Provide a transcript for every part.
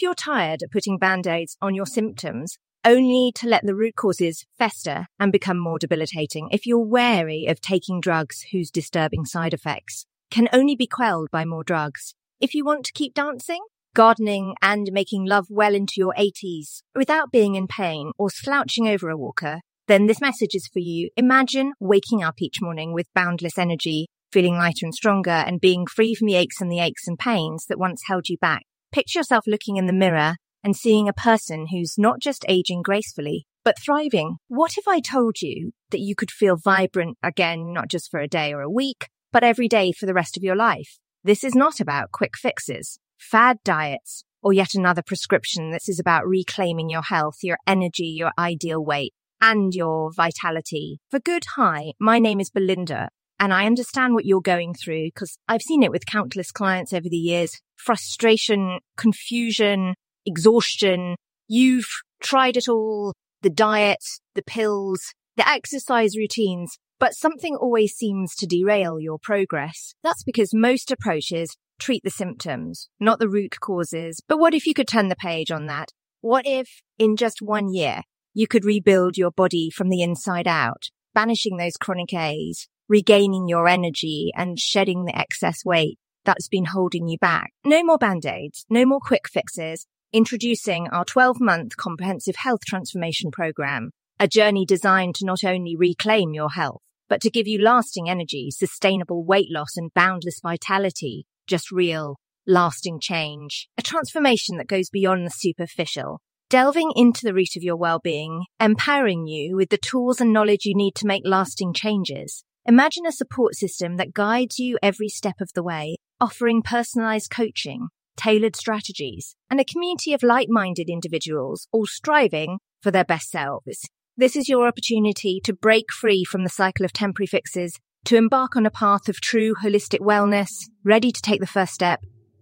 you're tired of putting Band-Aids on your symptoms, only to let the root causes fester and become more debilitating, if you're wary of taking drugs whose disturbing side effects can only be quelled by more drugs, if you want to keep dancing, gardening and making love well into your 80s without being in pain or slouching over a walker, then this message is for you. Imagine waking up each morning with boundless energy, feeling lighter and stronger, and being free from the aches and pains that once held you back. Picture yourself looking in the mirror and seeing a person who's not just aging gracefully, but thriving. What if I told you that you could feel vibrant again, not just for a day or a week, but every day for the rest of your life? This is not about quick fixes, fad diets, or yet another prescription. This is about reclaiming your health, your energy, your ideal weight, and your vitality. For good, hi, my name is Belinda, and I understand what you're going through because I've seen it with countless clients over the years. Frustration, confusion, exhaustion. You've tried it all, the diet, the pills, the exercise routines, but something always seems to derail your progress. That's because most approaches treat the symptoms, not the root causes. But what if you could turn the page on that? What if in just 1 year, you could rebuild your body from the inside out, banishing those chronic A's, regaining your energy and shedding the excess weight that's been holding you back? No more Band-Aids, no more quick fixes. Introducing our 12-month comprehensive health transformation program, a journey designed to not only reclaim your health, but to give you lasting energy, sustainable weight loss, and boundless vitality. Just real, lasting change. A transformation that goes beyond the superficial, delving into the root of your well-being, empowering you with the tools and knowledge you need to make lasting changes. Imagine a support system that guides you every step of the way, offering personalized coaching, tailored strategies, and a community of like-minded individuals all striving for their best selves. This is your opportunity to break free from the cycle of temporary fixes, to embark on a path of true holistic wellness, ready to take the first step.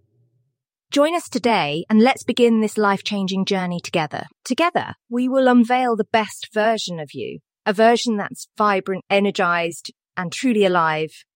Join us today and let's begin this life-changing journey together. Together, we will unveil the best version of you, a version that's vibrant, energized, and truly alive,